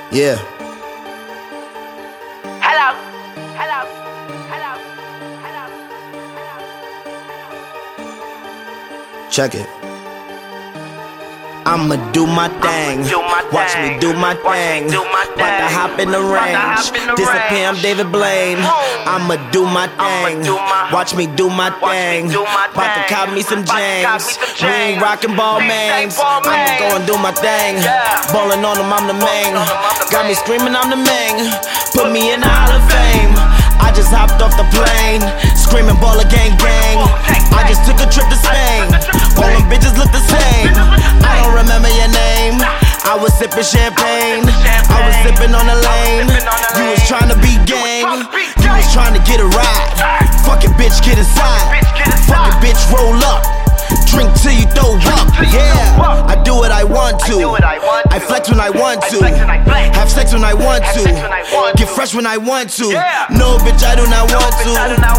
Yeah. Hello, hello, hello, hello, hello. Check it. I'ma do my thing. Watch me do my thing. About to hop in the range. Disappear, I'm David Blaine. I'ma do my thing. Watch me do my thing. About to cop me some James. We ain't rockin' ball mains. I'ma go and do my thing. Ballin' on them, I'm the main. Got me screaming, I'm the main. Put me in the Hall of Fame. I just hopped off the plane. Screaming baller gang gang. I just took a trip to Spain. All them bitches look the same. I don't remember your name. I was sipping champagne. I was sipping on the lane. You was trying to be gang. You was trying to get a ride. Fuck it, bitch, get inside. Fuck it, bitch, roll up. Drink till you throw up. Yeah, I do what I want to. I flex when I want to. Have sex when I want to. Get fresh when I want to. No, bitch, I do not want to.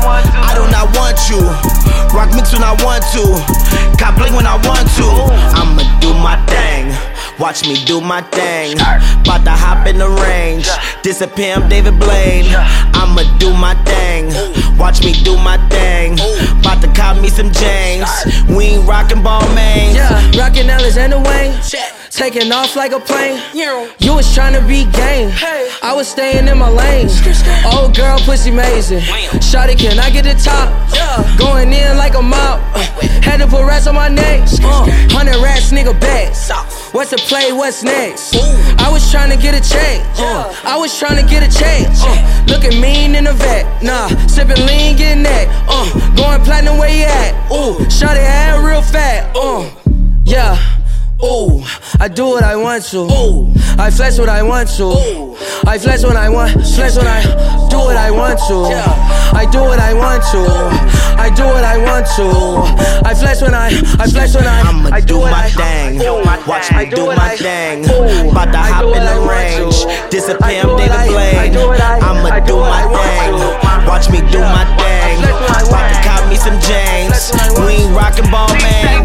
I do not want you. Rock mix when I want to. Cop bling when I want to. I'ma do my thing. Watch me do my thing. Bout to hop in the range. Disappear, I'm David Blaine. I'ma do my thing. Watch me do my thing. Bout to cop me some James. We ain't rockin' ball mains. Yeah, rockin' Alexander Wayne. Taking off like a plane. You was tryna be game. I was staying in my lane. Old girl, pussy amazing. Shawty, can I get the top? Going in like a mop. Had to put rats on my neck. 100 rats, nigga, back. What's the play? What's next? I was tryna get a check. I was tryna get a check. Looking mean in the vet. Nah, sippin' lean, getting that. Going platinum, where you at? Ooh, shawty had real fat. Yeah. Ooh, I do what I want to. Ooh, I flex what I want to. Ooh, I flex when I want. Flex when I do what I want to. I do what I want to. I do what I want to. I flex when I flex when I'ma do my thing. Watch me do my thing. Bout to hop in the range. Disappear, I'm David Blaine. I'ma do my thing. Watch me do my thing. Bout to cop me some James. We ain't rockin' ball man.